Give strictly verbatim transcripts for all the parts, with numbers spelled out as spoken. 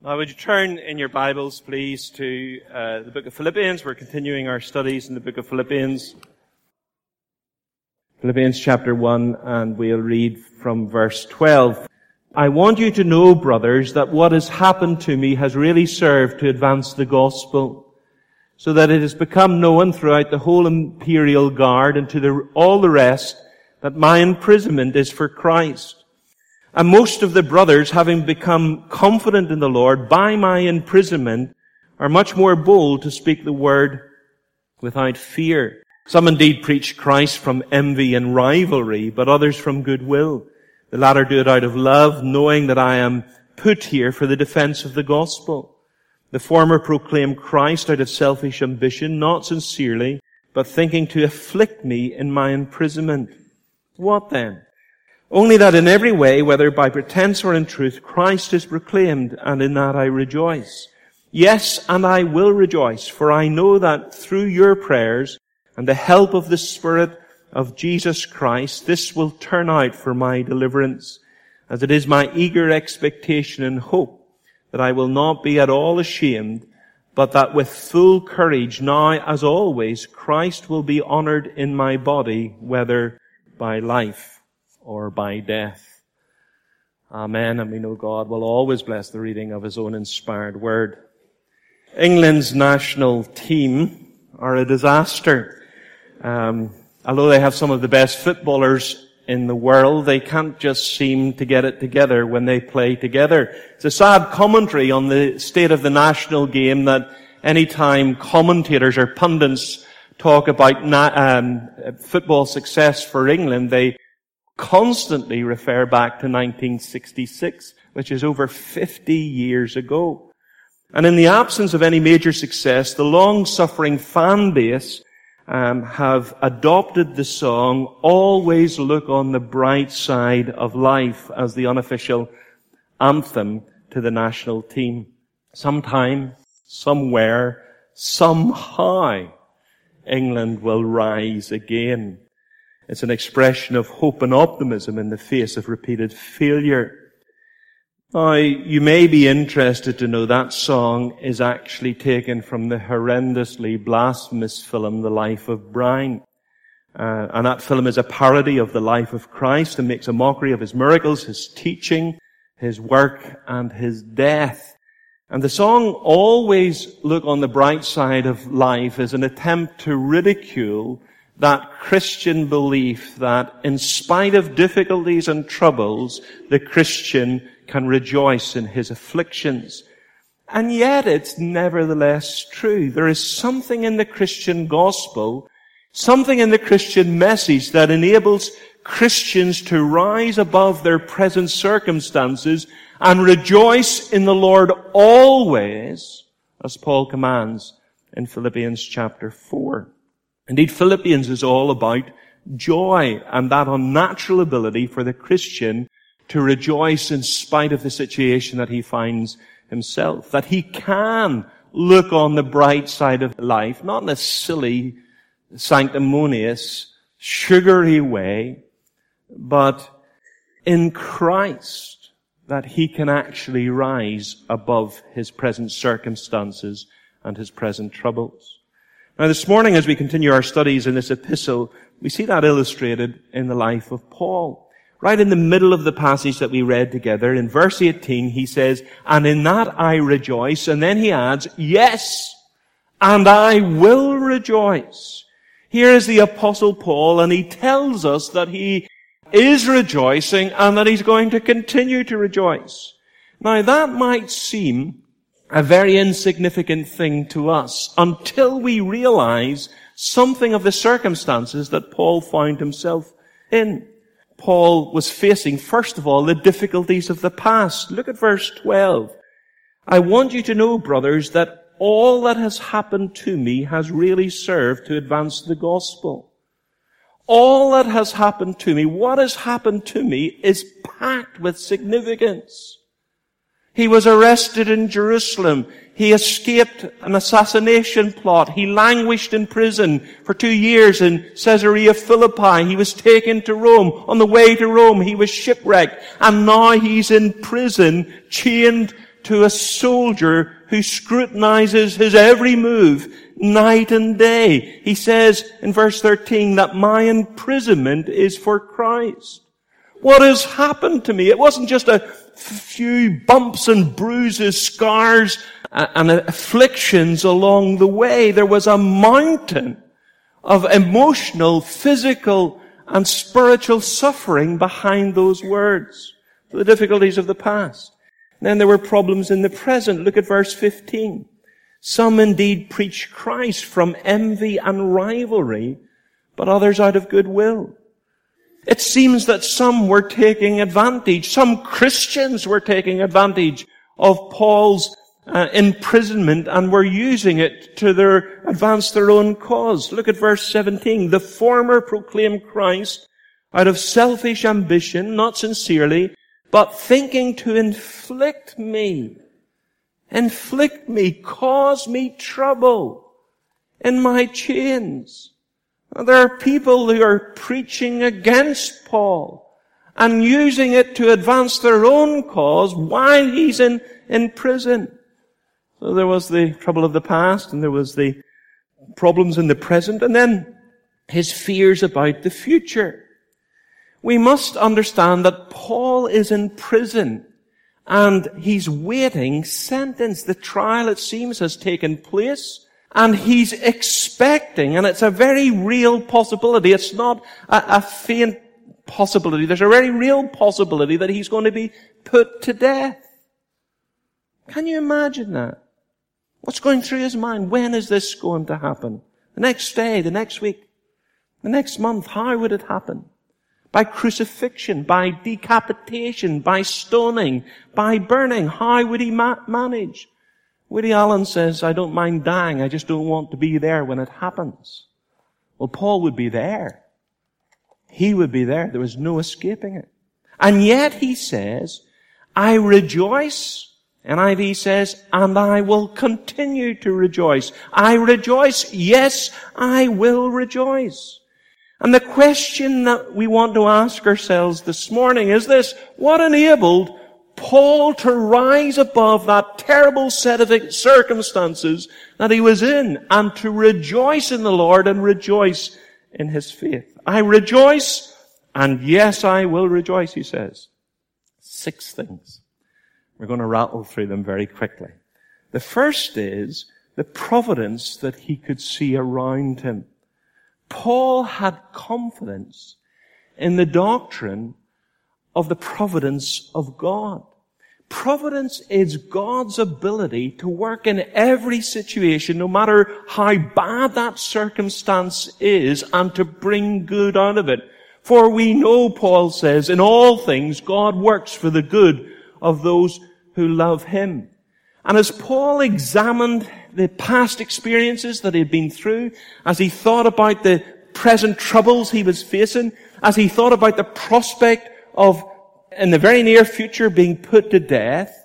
Now, would you turn in your Bibles, please, to uh, the book of Philippians. We're continuing our studies in the book of Philippians. Philippians chapter one, and we'll read from verse twelve. I want you to know, brothers, that what has happened to me has really served to advance the gospel, so that it has become known throughout the whole imperial guard and to the, all the rest that my imprisonment is for Christ. And most of the brothers, having become confident in the Lord by my imprisonment, are much more bold to speak the word without fear. Some indeed preach Christ from envy and rivalry, but others from goodwill. The latter do it out of love, knowing that I am put here for the defense of the gospel. The former proclaim Christ out of selfish ambition, not sincerely, but thinking to afflict me in my imprisonment. What then? Only that in every way, whether by pretense or in truth, Christ is proclaimed, and in that I rejoice. Yes, and I will rejoice, for I know that through your prayers and the help of the Spirit of Jesus Christ, this will turn out for my deliverance, as it is my eager expectation and hope that I will not be at all ashamed, but that with full courage, now as always, Christ will be honored in my body, whether by life or by death. Amen. And we know God will always bless the reading of His own inspired word. England's national team are a disaster. Um, although they have some of the best footballers in the world, they can't just seem to get it together when they play together. It's a sad commentary on the state of the national game that any time commentators or pundits talk about na- um, football success for England, they constantly refer back to nineteen sixty-six, which is over fifty years ago. And in the absence of any major success, the long-suffering fan base um, have adopted the song, Always Look on the Bright Side of Life, as the unofficial anthem to the national team. Sometime, somewhere, somehow, England will rise again. It's an expression of hope and optimism in the face of repeated failure. Now, you may be interested to know that song is actually taken from the horrendously blasphemous film, The Life of Brian. Uh, and that film is a parody of the life of Christ and makes a mockery of His miracles, His teaching, His work, and His death. And the song, Always Look on the Bright Side of Life, is an attempt to ridicule that Christian belief that in spite of difficulties and troubles, the Christian can rejoice in his afflictions. And yet it's nevertheless true. There is something in the Christian gospel, something in the Christian message that enables Christians to rise above their present circumstances and rejoice in the Lord always, as Paul commands in Philippians chapter four. Indeed, Philippians is all about joy and that unnatural ability for the Christian to rejoice in spite of the situation that he finds himself. That he can look on the bright side of life, not in a silly, sanctimonious, sugary way, but in Christ, that he can actually rise above his present circumstances and his present troubles. Now, this morning, as we continue our studies in this epistle, we see that illustrated in the life of Paul. Right in the middle of the passage that we read together, in verse eighteen, he says, and in that I rejoice, and then he adds, yes, and I will rejoice. Here is the Apostle Paul, and he tells us that he is rejoicing and that he's going to continue to rejoice. Now, that might seem a very insignificant thing to us until we realize something of the circumstances that Paul found himself in. Paul was facing, first of all, the difficulties of the past. Look at verse twelve. I want you to know, brothers, that all that has happened to me has really served to advance the gospel. All that has happened to me, what has happened to me, is packed with significance. He was arrested in Jerusalem. He escaped an assassination plot. He languished in prison for two years in Caesarea Philippi. He was taken to Rome. On the way to Rome, he was shipwrecked. And now he's in prison, chained to a soldier who scrutinizes his every move night and day. He says in verse thirteen that my imprisonment is for Christ. What has happened to me? It wasn't just a few bumps and bruises, scars and afflictions along the way. There was a mountain of emotional, physical, and spiritual suffering behind those words. The difficulties of the past. And then there were problems in the present. Look at verse fifteen. Some indeed preach Christ from envy and rivalry, but others out of goodwill. It seems that some were taking advantage, some Christians were taking advantage of Paul's uh, imprisonment and were using it to their, advance their own cause. Look at verse seventeen. The former proclaimed Christ out of selfish ambition, not sincerely, but thinking to inflict me, inflict me, cause me trouble in my chains. There are people who are preaching against Paul and using it to advance their own cause while he's in, in prison. So there was the trouble of the past and there was the problems in the present and then his fears about the future. We must understand that Paul is in prison and he's waiting sentence. The trial, it seems, has taken place. And he's expecting, and it's a very real possibility. It's not a, a faint possibility. There's a very real possibility that he's going to be put to death. Can you imagine that? What's going through his mind? When is this going to happen? The next day, the next week, the next month? How would it happen? By crucifixion, by decapitation, by stoning, by burning. How would he ma- manage? Woody Allen says, I don't mind dying, I just don't want to be there when it happens. Well, Paul would be there. He would be there. There was no escaping it. And yet he says, I rejoice, N I V says, and I will continue to rejoice. I rejoice, yes, I will rejoice. And the question that we want to ask ourselves this morning is this: what enabled Paul to rise above that terrible set of circumstances that he was in and to rejoice in the Lord and rejoice in his faith? I rejoice, and yes, I will rejoice, he says. Six things. We're going to rattle through them very quickly. The first is the providence that he could see around him. Paul had confidence in the doctrine of the providence of God. Providence is God's ability to work in every situation, no matter how bad that circumstance is, and to bring good out of it. For we know, Paul says, in all things God works for the good of those who love him. And as Paul examined the past experiences that he had been through, as he thought about the present troubles he was facing, as he thought about the prospect of, in the very near future, being put to death,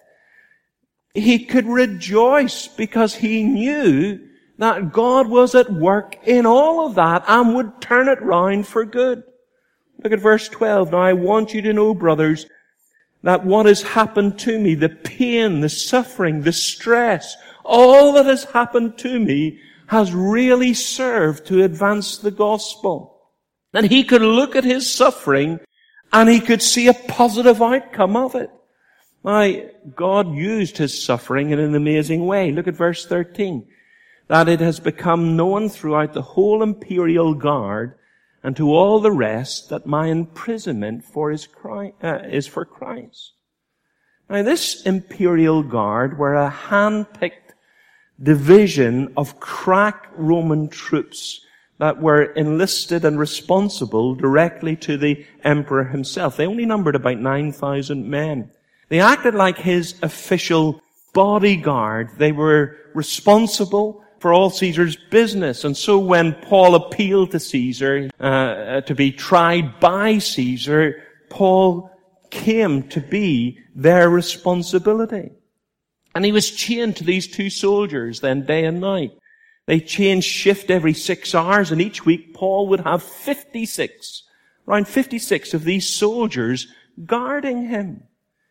he could rejoice because he knew that God was at work in all of that and would turn it round for good. Look at verse twelve. Now I want you to know, brothers, that what has happened to me, the pain, the suffering, the stress, all that has happened to me has really served to advance the gospel. And he could look at his suffering and he could see a positive outcome of it. Now, God used his suffering in an amazing way. Look at verse thirteen. That it has become known throughout the whole imperial guard and to all the rest that my imprisonment for his Christ, uh, is for Christ. Now, this imperial guard were a hand-picked division of crack Roman troops that were enlisted and responsible directly to the emperor himself. They only numbered about nine thousand men. They acted like his official bodyguard. They were responsible for all Caesar's business. And so when Paul appealed to Caesar uh, to be tried by Caesar, Paul came to be their responsibility. And he was chained to these two soldiers then day and night. They changed shift every six hours, and each week Paul would have fifty-six, around fifty-six of these soldiers guarding him.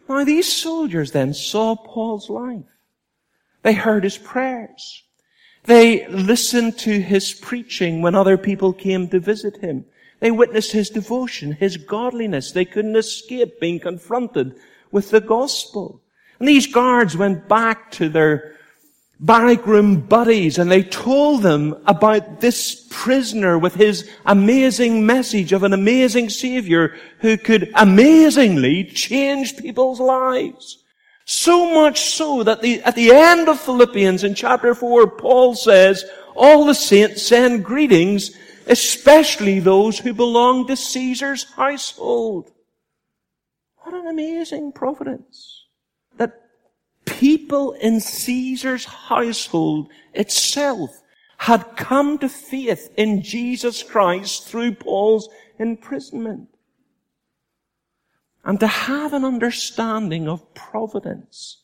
Now these soldiers then saw Paul's life. They heard his prayers. They listened to his preaching when other people came to visit him. They witnessed his devotion, his godliness. They couldn't escape being confronted with the gospel. And these guards went back to their barrack room buddies and they told them about this prisoner with his amazing message of an amazing Savior who could amazingly change people's lives. So much so that the, at the end of Philippians in chapter four, Paul says, all the saints send greetings, especially those who belong to Caesar's household. What an amazing providence. That people in Caesar's household itself had come to faith in Jesus Christ through Paul's imprisonment. And to have an understanding of providence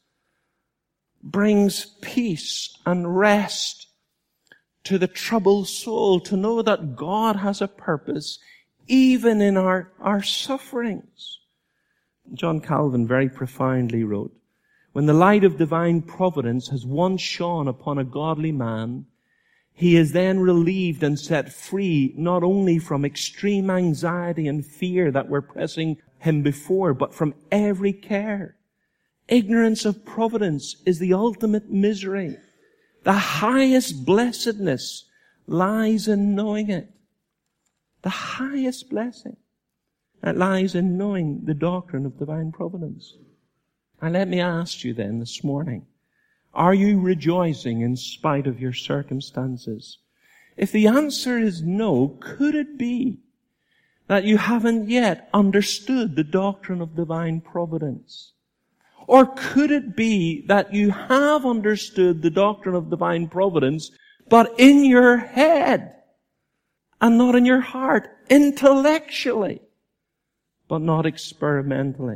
brings peace and rest to the troubled soul, to know that God has a purpose even in our, our sufferings. John Calvin very profoundly wrote, when the light of divine providence has once shone upon a godly man, he is then relieved and set free not only from extreme anxiety and fear that were pressing him before, but from every care. Ignorance of providence is the ultimate misery. The highest blessedness lies in knowing it. The highest blessing that lies in knowing the doctrine of divine providence. And let me ask you then this morning, are you rejoicing in spite of your circumstances? If the answer is no, could it be that you haven't yet understood the doctrine of divine providence? Or could it be that you have understood the doctrine of divine providence, but in your head and not in your heart, intellectually, but not experimentally?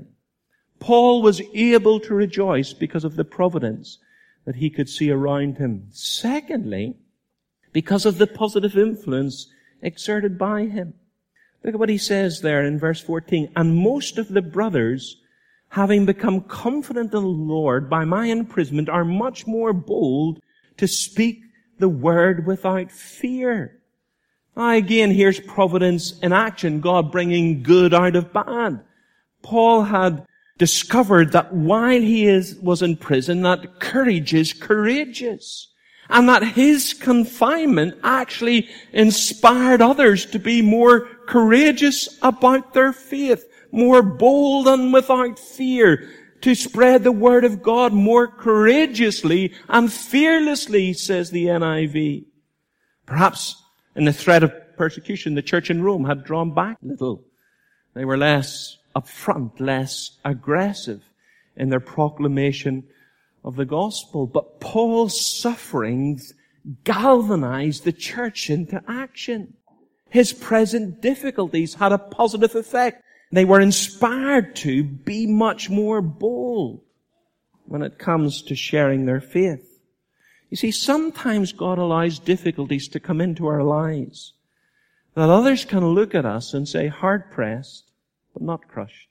Paul was able to rejoice because of the providence that he could see around him. Secondly, because of the positive influence exerted by him. Look at what he says there in verse fourteen. And most of the brothers, having become confident in the Lord by my imprisonment, are much more bold to speak the word without fear. Now again, here's providence in action, God bringing good out of bad. Paul had discovered that while he is, was in prison, that courage is courageous. And that his confinement actually inspired others to be more courageous about their faith, more bold and without fear, to spread the word of God more courageously and fearlessly, says the N I V. Perhaps in the threat of persecution, the church in Rome had drawn back a little. They were less upfront, less aggressive in their proclamation of the gospel. But Paul's sufferings galvanized the church into action. His present difficulties had a positive effect. They were inspired to be much more bold when it comes to sharing their faith. You see, sometimes God allows difficulties to come into our lives that others can look at us and say, hard-pressed, but not crushed.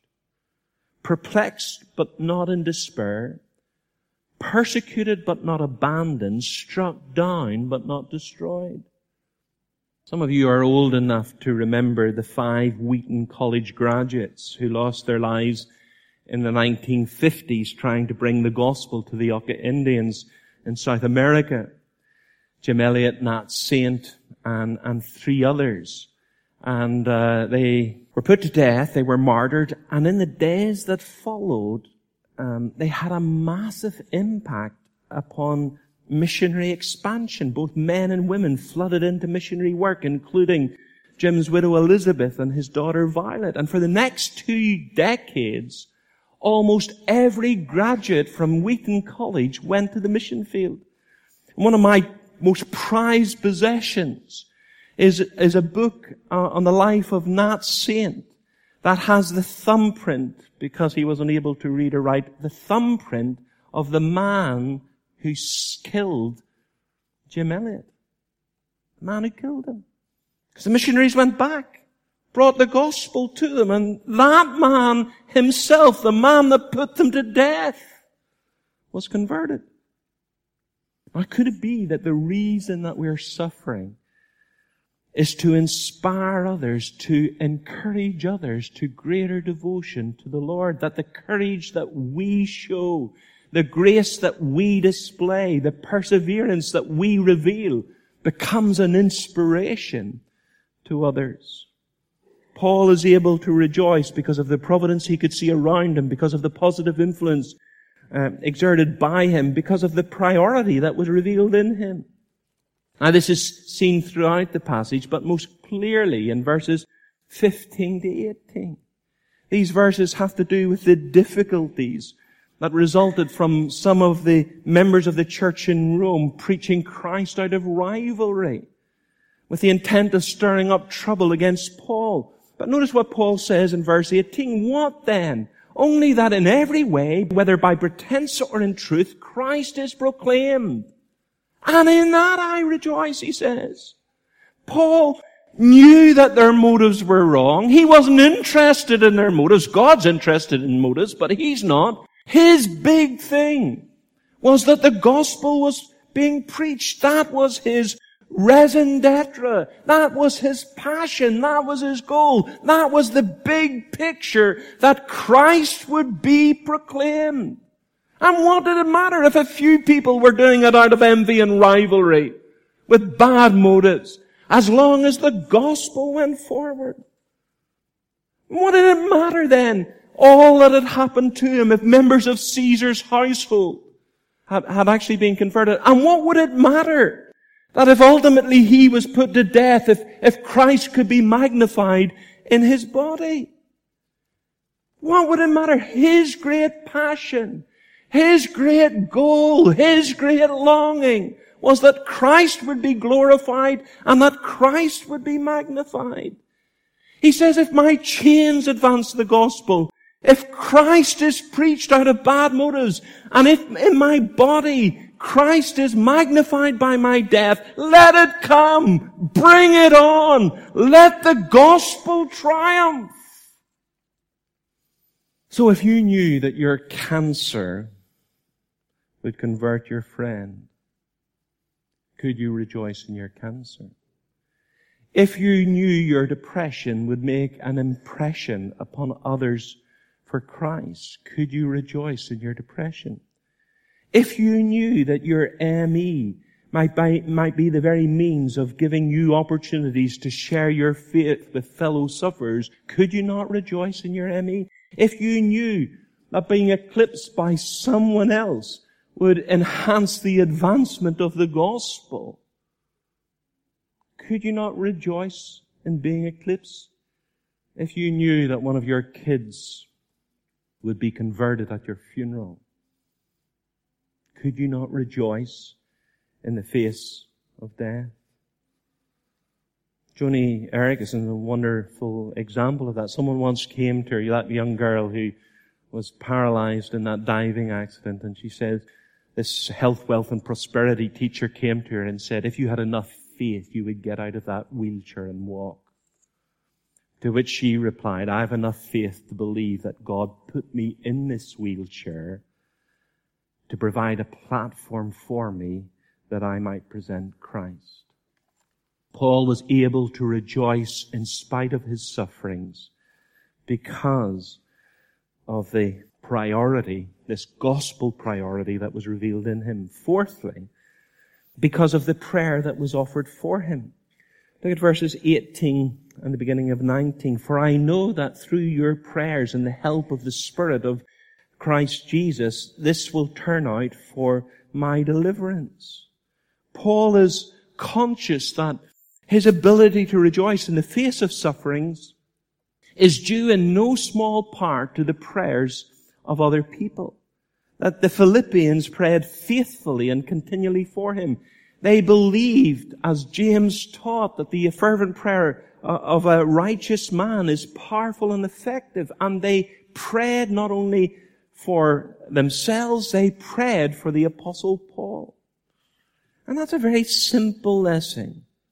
Perplexed, but not in despair. Persecuted, but not abandoned. Struck down, but not destroyed. Some of you are old enough to remember the five Wheaton College graduates who lost their lives in the nineteen fifties trying to bring the gospel to the Auca Indians in South America. Jim Elliot, Nat Saint, and, and three others. And uh, they were put to death, they were martyred, and in the days that followed, um, they had a massive impact upon missionary expansion. Both men and women flooded into missionary work, including Jim's widow Elizabeth and his daughter Violet. And for the next two decades, almost every graduate from Wheaton College went to the mission field. One of my most prized possessions is, is a book uh, on the life of Nat Saint that has the thumbprint, because he was unable to read or write, the thumbprint of the man who killed Jim Elliot. The man who killed him. Because the missionaries went back. brought the gospel to them, and that man himself, the man that put them to death, was converted. How could it be that the reason that we're suffering is to inspire others, to encourage others to greater devotion to the Lord, that the courage that we show, the grace that we display, the perseverance that we reveal becomes an inspiration to others? Paul is able to rejoice because of the providence he could see around him, because of the positive influence uh, exerted by him, because of the priority that was revealed in him. Now this is seen throughout the passage, but most clearly in verses fifteen to eighteen. These verses have to do with the difficulties that resulted from some of the members of the church in Rome preaching Christ out of rivalry, with the intent of stirring up trouble against Paul. But notice what Paul says in verse eighteen. What then? Only that in every way, whether by pretense or in truth, Christ is proclaimed. And in that I rejoice, he says. Paul knew that their motives were wrong. He wasn't interested in their motives. God's interested in motives, but he's not. His big thing was that the gospel was being preached. That was his raison d'etre. That was his passion. That was his goal. That was the big picture, that Christ would be proclaimed. And what did it matter if a few people were doing it out of envy and rivalry, with bad motives, as long as the gospel went forward? What did it matter then, all that had happened to him, if members of Caesar's household had, had actually been converted? And what would it matter that if ultimately he was put to death, if, if Christ could be magnified in his body? What would it matter? His great passion, his great goal, his great longing was that Christ would be glorified and that Christ would be magnified. He says, if my chains advance the gospel, if Christ is preached out of bad motives, and if in my body Christ is magnified by my death, let it come. Bring it on. Let the gospel triumph. So if you knew that your cancer would convert your friend, could you rejoice in your cancer? If you knew your depression would make an impression upon others for Christ, could you rejoice in your depression? If you knew that your M E might be, might be the very means of giving you opportunities to share your faith with fellow sufferers, could you not rejoice in your M E? If you knew that being eclipsed by someone else would enhance the advancement of the gospel, could you not rejoice in being eclipsed? If you knew that one of your kids would be converted at your funeral, could you not rejoice in the face of death? Joni Erik is a wonderful example of that. Someone once came to her, that young girl who was paralyzed in that diving accident, and she said, this health, wealth, and prosperity teacher came to her and said, if you had enough faith, you would get out of that wheelchair and walk. To which she replied, I have enough faith to believe that God put me in this wheelchair to provide a platform for me that I might present Christ. Paul was able to rejoice in spite of his sufferings because of the priority, this gospel priority that was revealed in him. Fourthly, because of the prayer that was offered for him. Look at verses eighteen and the beginning of nineteen. For I know that through your prayers and the help of the Spirit of Christ Jesus, this will turn out for my deliverance. Paul is conscious that his ability to rejoice in the face of sufferings is due in no small part to the prayers of other people. That the Philippians prayed faithfully and continually for him. They believed, as James taught, that the fervent prayer of a righteous man is powerful and effective. And they prayed not only for themselves, they prayed for the Apostle Paul. And that's a very simple lesson.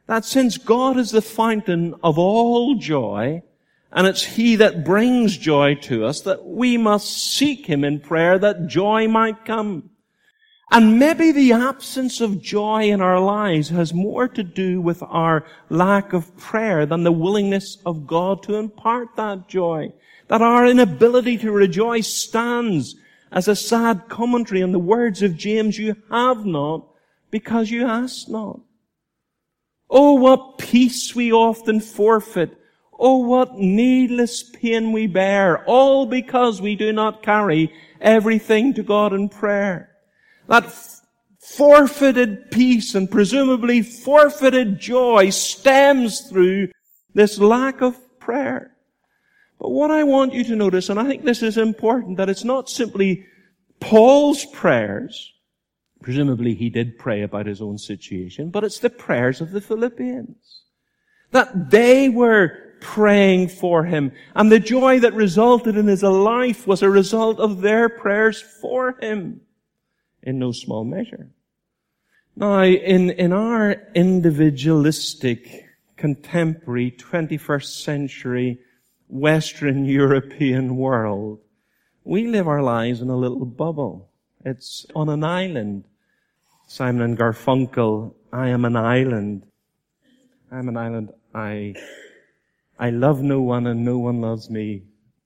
That since God is the fountain of all joy, and it's He that brings joy to us, that we must seek Him in prayer that joy might come. And maybe the absence of joy in our lives has more to do with our lack of prayer than the willingness of God to impart that joy. That our inability to rejoice stands as a sad commentary on the words of James, you have not because you ask not. Oh, what peace we often forfeit. Oh, what needless pain we bear, all because we do not carry everything to God in prayer. That f- forfeited peace and presumably forfeited joy stems through this lack of prayer. But what I want you to notice, and I think this is important, that it's not simply Paul's prayers. Presumably he did pray about his own situation, but it's the prayers of the Philippians. That they were praying for him, and the joy that resulted in his life was a result of their prayers for him, in no small measure. Now, in, in our individualistic, contemporary, twenty-first century Western European world, we live our lives in a little bubble. It's on an island. Simon and Garfunkel, I am an island. I am an island. I, I love no one and no one loves me.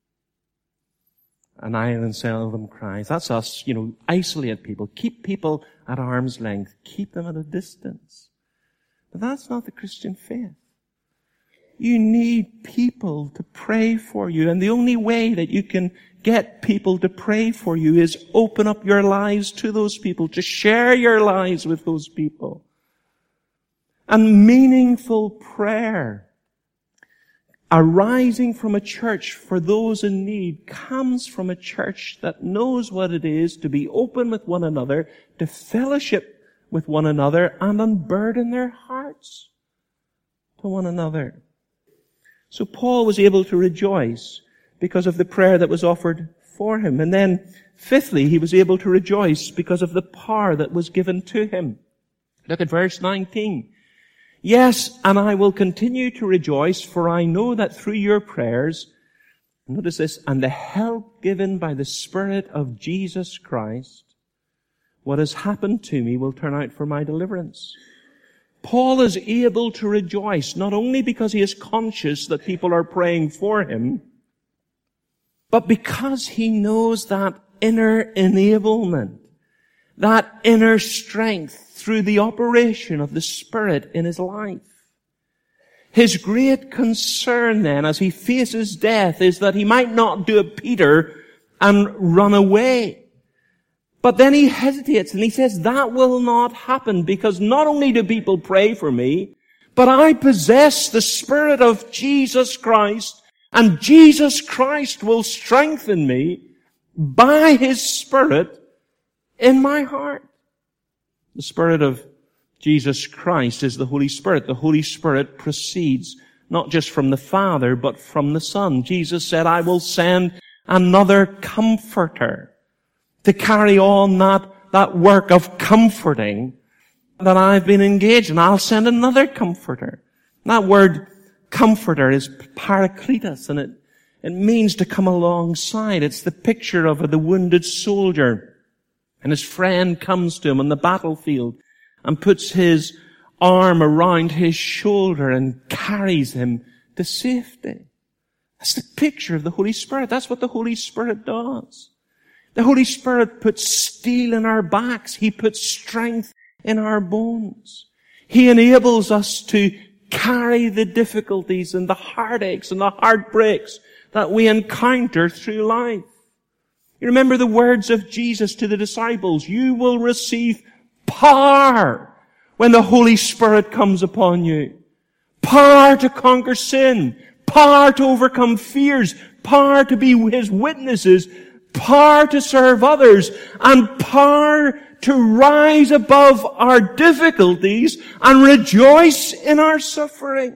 An island seldom cries. That's us, you know, isolate people. Keep people at arm's length. Keep them at a distance. But that's not the Christian faith. You need people to pray for you. And the only way that you can get people to pray for you is open up your lives to those people, to share your lives with those people. And meaningful prayer arising from a church for those in need comes from a church that knows what it is to be open with one another, to fellowship with one another, and unburden their hearts to one another. So Paul was able to rejoice because of the prayer that was offered for him. And then, fifthly, he was able to rejoice because of the power that was given to him. Look at verse nineteen. Yes, and I will continue to rejoice, for I know that through your prayers, notice this, and the help given by the Spirit of Jesus Christ, what has happened to me will turn out for my deliverance. Paul is able to rejoice, not only because he is conscious that people are praying for him, but because he knows that inner enablement, that inner strength through the operation of the Spirit in his life. His great concern then, as he faces death, is that he might not do a Peter and run away. But then he hesitates and he says, that will not happen, because not only do people pray for me, but I possess the Spirit of Jesus Christ, and Jesus Christ will strengthen me by His Spirit in my heart. The Spirit of Jesus Christ is the Holy Spirit. The Holy Spirit proceeds not just from the Father, but from the Son. Jesus said, I will send another Comforter to carry on that, that work of comforting that I've been engaged in. I'll send another Comforter. That word Comforter is parakletos, and it, it means to come alongside. It's the picture of the wounded soldier. And his friend comes to him on the battlefield and puts his arm around his shoulder and carries him to safety. That's the picture of the Holy Spirit. That's what the Holy Spirit does. The Holy Spirit puts steel in our backs. He puts strength in our bones. He enables us to carry the difficulties and the heartaches and the heartbreaks that we encounter through life. You remember the words of Jesus to the disciples, you will receive power when the Holy Spirit comes upon you. Power to conquer sin, power to overcome fears, power to be His witnesses, power to serve others, and power to rise above our difficulties and rejoice in our sufferings.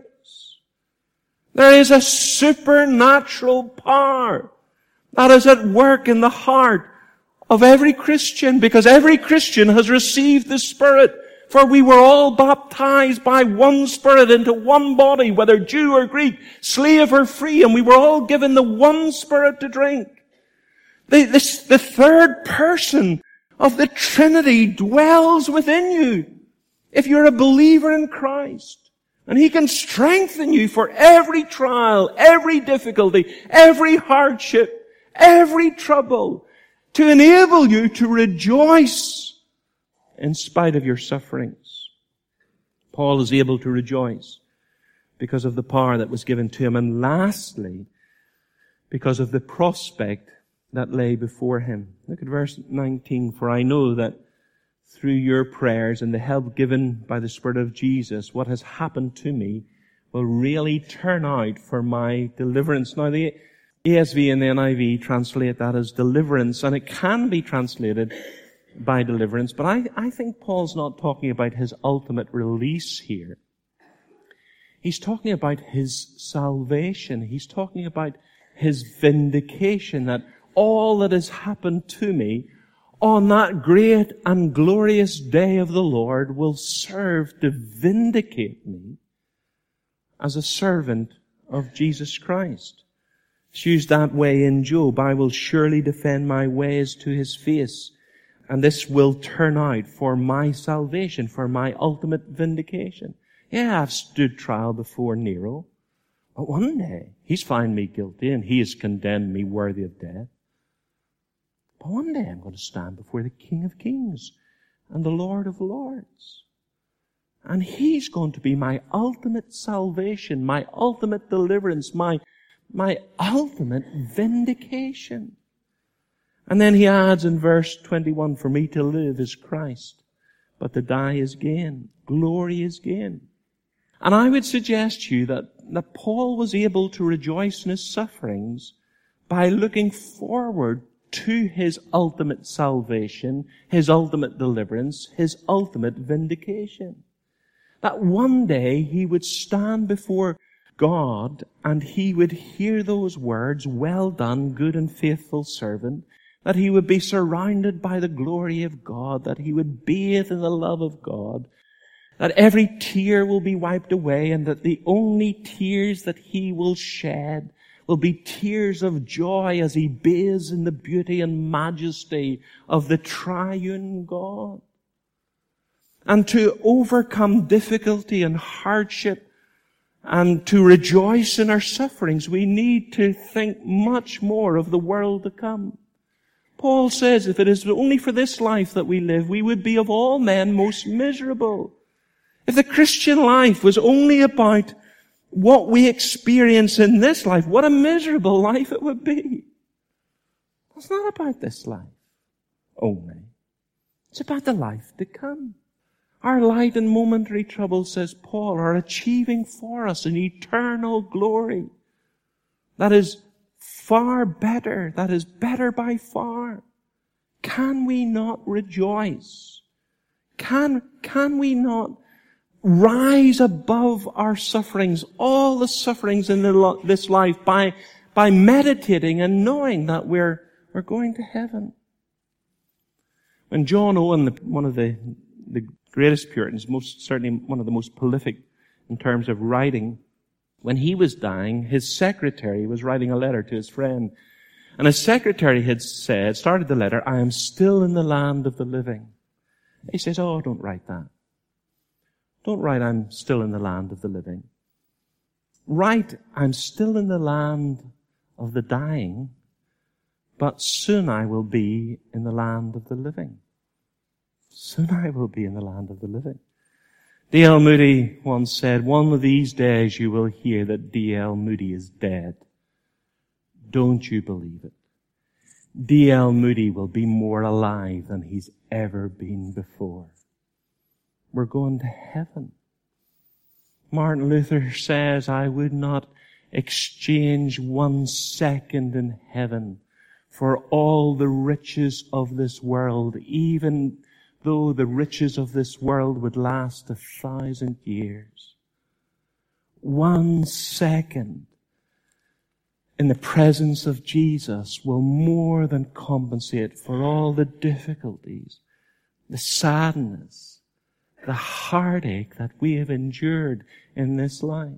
There is a supernatural power that is at work in the heart of every Christian, because every Christian has received the Spirit For we were all baptized by one Spirit into one body, whether Jew or Greek, slave or free, and we were all given the one Spirit to drink. The, this, the third person of the Trinity dwells within you if you're a believer in Christ. And He can strengthen you for every trial, every difficulty, every hardship, every trouble, to enable you to rejoice in spite of your sufferings. Paul is able to rejoice because of the power that was given to him. And lastly, because of the prospect that lay before him. Look at verse nineteen. For I know that through your prayers and the help given by the Spirit of Jesus, what has happened to me will really turn out for my deliverance. Now, the E S V and the N I V translate that as deliverance, and it can be translated by deliverance, but I, I think Paul's not talking about his ultimate release here. He's talking about his salvation. He's talking about his vindication, that all that has happened to me on that great and glorious day of the Lord will serve to vindicate me as a servant of Jesus Christ. It's used that way in Job. I will surely defend my ways to His face, and this will turn out for my salvation, for my ultimate vindication. Yeah, I've stood trial before Nero, but one day he's found me guilty and he has condemned me worthy of death. But one day I'm going to stand before the King of Kings and the Lord of Lords. And He's going to be my ultimate salvation, my ultimate deliverance, my, my ultimate vindication. And then he adds in verse twenty-one, for me to live is Christ, but to die is gain. Glory is gain. And I would suggest to you that, that Paul was able to rejoice in his sufferings by looking forward to his ultimate salvation, his ultimate deliverance, his ultimate vindication. That one day he would stand before God and he would hear those words, well done, good and faithful servant, that he would be surrounded by the glory of God, that he would bathe in the love of God, that every tear will be wiped away, and that the only tears that he will shed will be tears of joy as he bathes in the beauty and majesty of the triune God. And to overcome difficulty and hardship and to rejoice in our sufferings, we need to think much more of the world to come. Paul says, if it is only for this life that we live, we would be of all men most miserable. If the Christian life was only about what we experience in this life, what a miserable life it would be. It's not about this life only. It's about the life to come. Our light and momentary troubles, says Paul, are achieving for us an eternal glory that is far better, that is better by far. Can we not rejoice? Can, can we not rise above our sufferings, all the sufferings in the, this life, by, by meditating and knowing that we're, we're going to heaven? When John Owen, the, one of the, the greatest Puritans, most certainly one of the most prolific in terms of writing, when he was dying, his secretary was writing a letter to his friend. And his secretary had said, started the letter, I am still in the land of the living. He says, oh, don't write that. Don't write, I'm still in the land of the living. Write, I'm still in the land of the dying, but soon I will be in the land of the living. Soon I will be in the land of the living. D L Moody once said, one of these days you will hear that D L Moody is dead. Don't you believe it? D L Moody will be more alive than he's ever been before. We're going to heaven. Martin Luther says, I would not exchange one second in heaven for all the riches of this world, even though the riches of this world would last a thousand years. One second in the presence of Jesus will more than compensate for all the difficulties, the sadness, the heartache that we have endured in this life.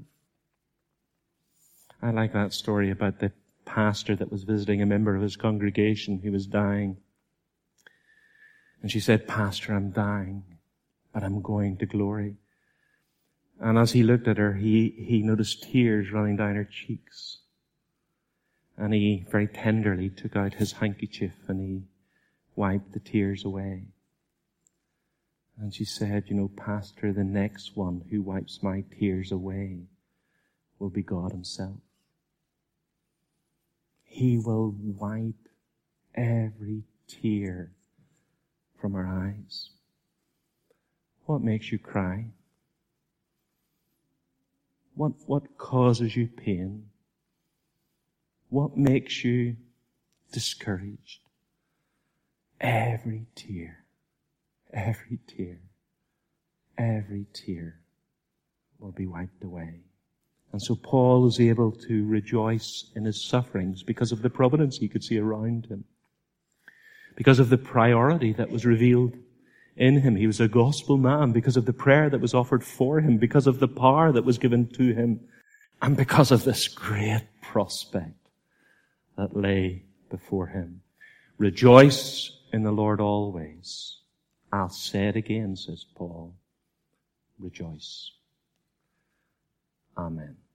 I like that story about the pastor that was visiting a member of his congregation who was dying. And she said, "Pastor, I'm dying, but I'm going to glory." And as he looked at her, he, he noticed tears running down her cheeks. And he very tenderly took out his handkerchief and he wiped the tears away. And she said, "You know, Pastor, the next one who wipes my tears away will be God himself. He will wipe every tear from our eyes." What makes you cry? What, what causes you pain? What makes you discouraged? Every tear, every tear, every tear will be wiped away. And so Paul is able to rejoice in his sufferings because of the providence he could see around him, because of the priority that was revealed in him. He was a gospel man because of the prayer that was offered for him, because of the power that was given to him, and because of this great prospect that lay before him. Rejoice in the Lord always. I'll say it again, says Paul. Rejoice. Amen.